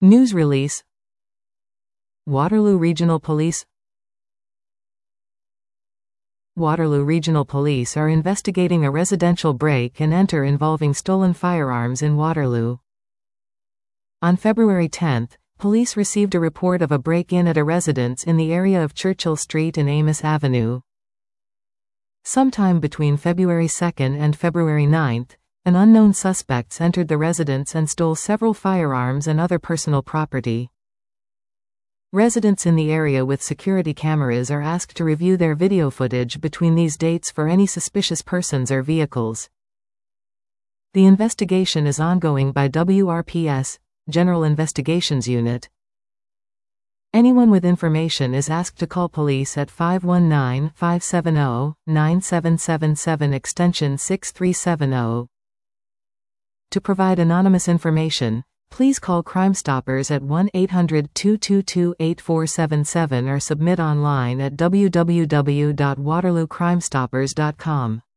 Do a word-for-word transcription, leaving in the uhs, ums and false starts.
News release. Waterloo Regional Police. Waterloo Regional Police are investigating a residential break-and-enter involving stolen firearms in Waterloo. On February tenth, police received a report of a break-in at a residence in the area of Churchill Street and Amos Avenue. Sometime between February second and February ninth, an unknown suspects entered the residence and stole several firearms and other personal property. Residents in the area with security cameras are asked to review their video footage between these dates for any suspicious persons or vehicles. The investigation is ongoing by W R P S, General Investigations Unit. Anyone with information is asked to call police at five one nine, five seven zero, nine seven seven seven extension six three seven zero. To provide anonymous information, please call Crime Stoppers at one eight hundred, two two two, eight four seven seven or submit online at w w w dot waterloo crime stoppers dot com.